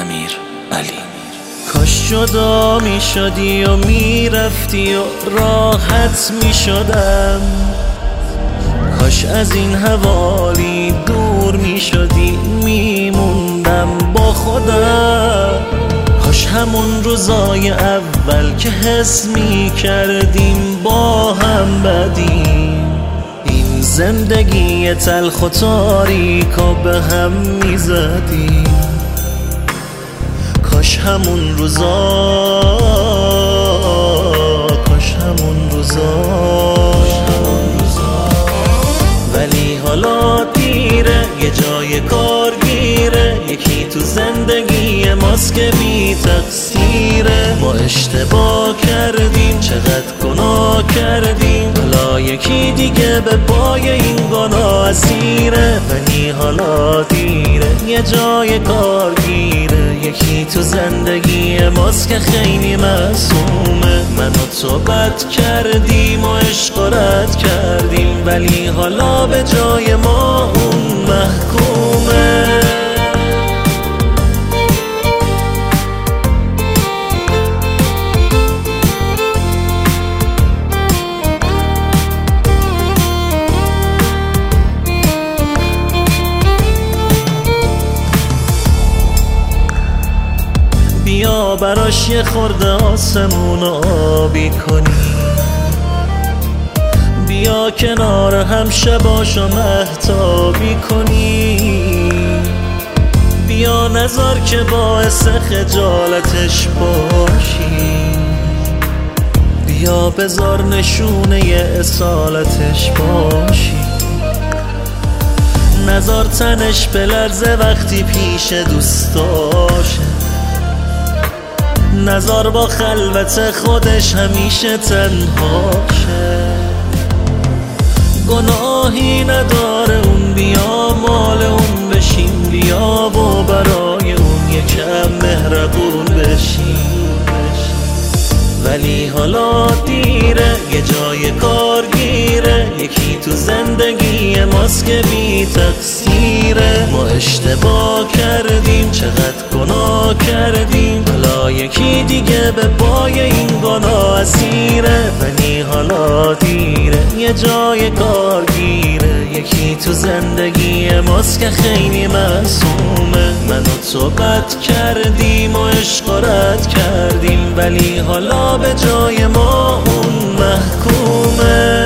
امیرعلی. کاش جدا می شدی و می رفتی و راحت می شدم، کاش از این حوالی دور می شدی می موندم با خودم. کاش همون روزای اول که حس می کردیم با هم بدیم، این زندگی تلخ و تاریکا به هم می زدیم. کاش همون روزا، کاش همون روزا، ولی حالا دیره، یه جای کارگیره، یکی تو زندگی ماست که بی تقصیره. ما اشتباه کردیم، چقدر گناه کردیم، حالا یکی دیگه به پای این گناه اسیره. ولی حالا دیره، یه جای کارگیره، یکی تو زندگی ماست که خیلی معصومه. من و تو بد کردیم و عشق و رد کردیم، ولی حالا به جای ما اون محکومه. بیا براش یه خورده آسمون آبی کنی، بیا کنار هم شباشو مهتابی کنی، بیا نذار که باعث خجالتش باشی، بیا بذار نشونه اصالتش باشی، نذار تنش بلرزه وقتی پیش دوستاشه، نذار با خلوت خودش همیشه تنهاشه. گناهی نداره اون، بیا مال اون بشیم، بیا و برای اون یکم مهربون بشیم. ولی حالا دیره، یه جای کارگیره، یکی تو زندگی ماست که بی تقصیره. ما اشتباه کردیم، چقدر گناه کردیم، حالا یکی دیگه به پای این گناه اسیره. ولی حالا دیره، یه جای کارگیره، یکی تو زندگی ماست که خیلی معصومه. من و تو بد کردیم و عشق و رد کردیم، ولی حالا به جای ما اون محکومه.